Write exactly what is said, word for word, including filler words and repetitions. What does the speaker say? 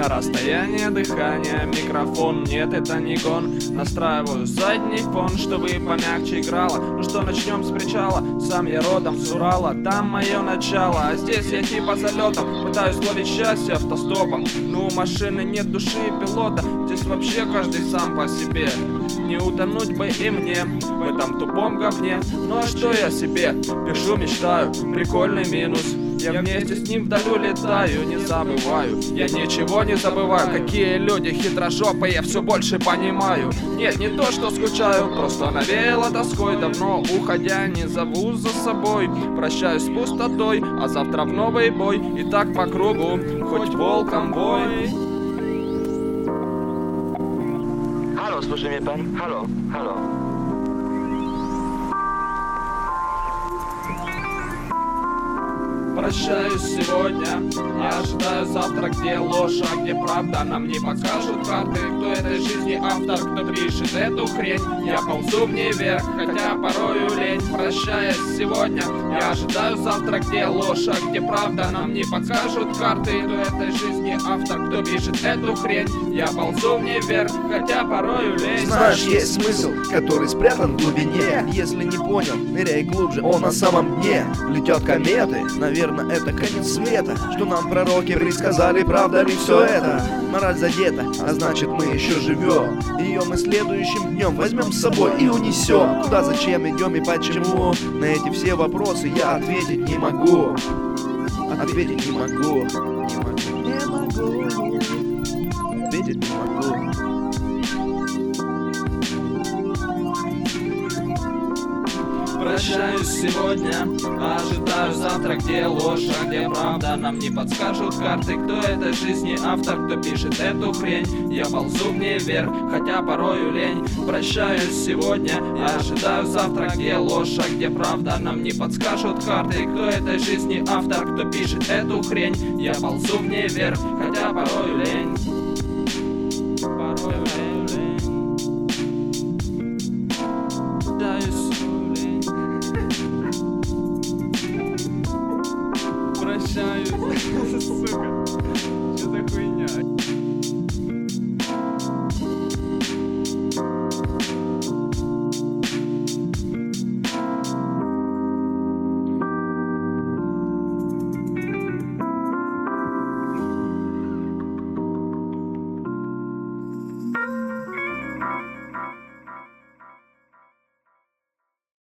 На расстояние дыхания, микрофон, нет, это не гон. Настраиваю задний фон, чтобы помягче играла. Ну что, начнем с причала. Сам я родом с Урала, там мое начало. А здесь я типа залетом, пытаюсь ловить счастье автостопом. Ну у машины нет души и пилота, здесь вообще каждый сам по себе. Не утонуть бы и мне в этом тупом говне. Ну а что я себе пишу, мечтаю, прикольный минус. Я вместе с ним вдалю летаю, не забываю, я ничего не забываю. Какие люди хитрожопые, я все больше понимаю. Нет, не то что скучаю, просто навеяло тоской. Давно уходя не зову за собой. Прощаюсь с пустотой, а завтра в новый бой. И так по кругу, хоть волком бой. Halo, słyszy mnie pan? Halo, halo. Прощаюсь сегодня, я ожидаю завтра, где ложь, а где правда. Нам не покажут карты, кто этой жизни автор, кто пишет эту хрень. Я ползу в ней вверх, хотя порою лень. Прощаясь сегодня, я ожидаю завтра, где ложь, а где правда. Нам не покажут карты, кто этой жизни автор, кто пишет эту хрень. Я ползу в ней вверх, хотя порою лень. Знаешь, есть смысл, который спрятан в глубине. Если не понял, ныряй глубже, он на самом дне. Летят кометы, наверное, это конец света. Что нам пророки предсказали, правда ли все это? Мораль задета, а значит мы еще живем. Ее мы следующим днем возьмем с собой и унесем. Куда, зачем идем и почему? На эти все вопросы я ответить не могу. Ответить не могу. Не могу. Не могу. Ответить не могу. Прощаюсь сегодня, ожидаю завтра, где ложь, а где правда. Нам не подскажут карты, кто этой жизни автор, кто пишет эту хрень. Я ползу в ней вверх, хотя порою лень. Прощаюсь сегодня, я ожидаю завтра, где ложь, а где правда. Нам не подскажут карты, кто этой жизни автор, кто пишет эту хрень. Я ползу в ней вверх, хотя порою лень. Порою лень. Прощаюсь, сука, что за хуйня?